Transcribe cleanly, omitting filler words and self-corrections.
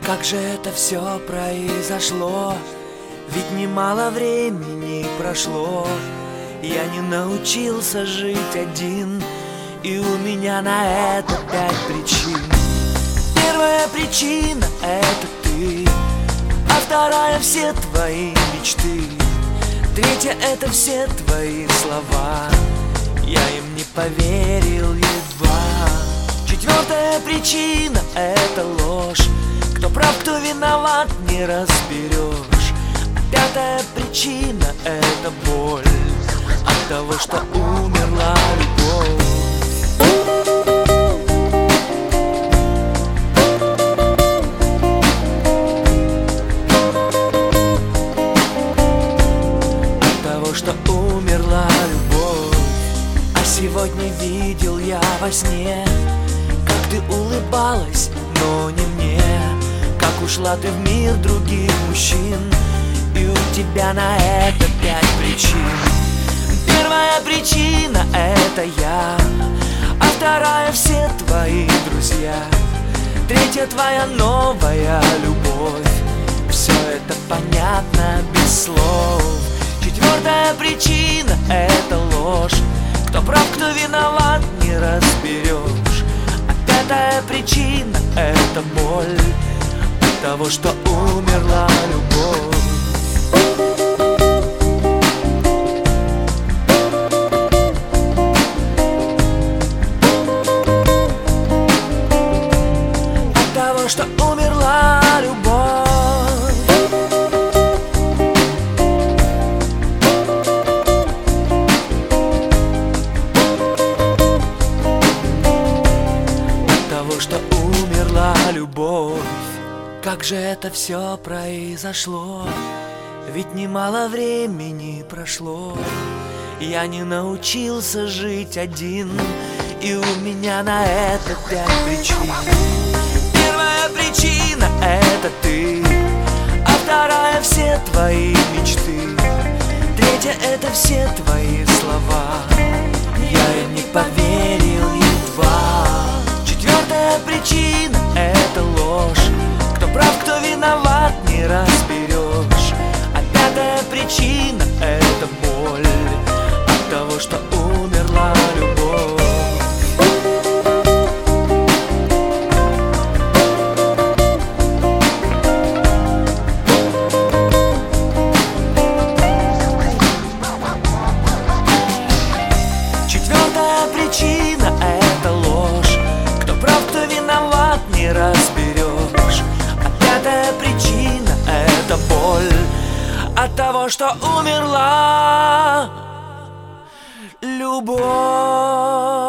Как же это все произошло? Ведь немало времени прошло. Я не научился жить один, и у меня на это 5 причин. Первая причина — это ты, а вторая — все твои мечты. Третья — это все твои слова, я им не поверил едва. Четвертая причина — это ложь, кто прав, кто виноват, не разберешь. А пятая причина — это боль от того, что умерла любовь. Что умерла любовь. А сегодня видел я во сне, как ты улыбалась, но не мне. Как ушла ты в мир других мужчин, и у тебя на это 5 причин. Первая причина — это я, а вторая — все твои друзья. Третья — твоя новая любовь. Все это понятно без слов. Четвертая причина — это ложь, кто прав, кто виноват, не разберешь. А пятая причина — это боль от того, что умерла любовь. От того, что умерла любовь. Что умерла любовь. Как же это все произошло? Ведь немало времени прошло. Я не научился жить один, и у меня на это 5 причин. Первая причина — это ты, а вторая — все твои мечты. Третья — это все твои слова, я им не поверил едва. Четвертая причина — это ложь, кто прав, кто виноват, не разберешь. А пятая причина — это боль от того, что умерла любовь. Четвертая причина — это ложь, кто виноват, не разберешь. А пятая причина — это боль от того, что умерла любовь.